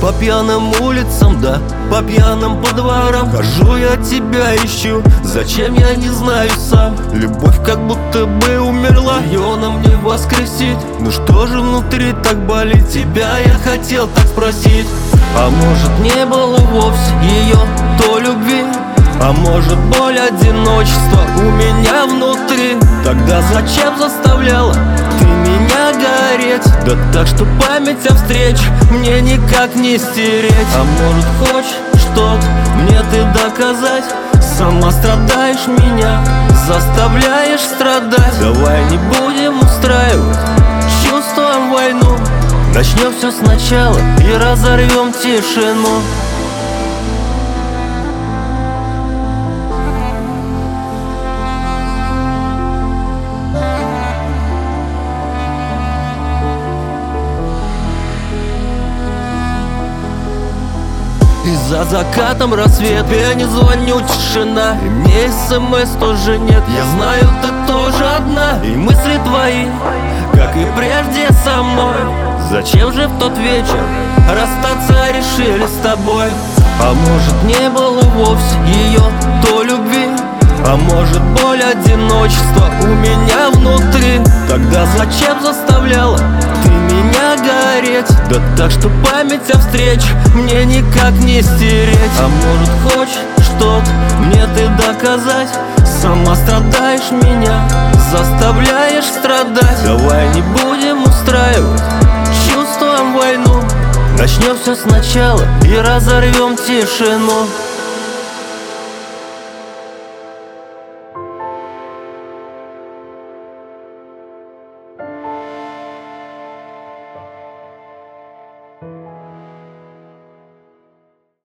По пьяным улицам, да, по пьяным подворам хожу, я тебя ищу, зачем, я не знаю сам. Любовь как будто бы умерла, ее нам не воскресить. Ну что же внутри так болит, тебя я хотел так спросить. А может, не было вовсе ее той любви? А может, боль одиночества у меня внутри? Тогда зачем заставляла ты меня гореть? Да так, что память о встрече мне никак не стереть. А может, хочешь что-то мне ты доказать? Сама страдаешь, меня заставляешь страдать. Давай не будем устраивать, чувствуем войну. Начнем все сначала и разорвем тишину. И за закатом рассвет, я не звоню, тишина. И мне смс тоже нет, я знаю, ты тоже одна. И мысли твои, как и прежде со мной. Зачем же в тот вечер расстаться решили с тобой? А может, не было вовсе ее той любви? А может, боль одиночества у меня внутри? Тогда зачем заставляла ты меня гореть? Да так, что память о встрече мне никак не стереть. А может, хочешь что-то мне ты доказать? Сама страдаешь, меня заставляешь страдать. Давай не будем устраивать, чувствуем войну. Начнем все сначала и разорвем тишину.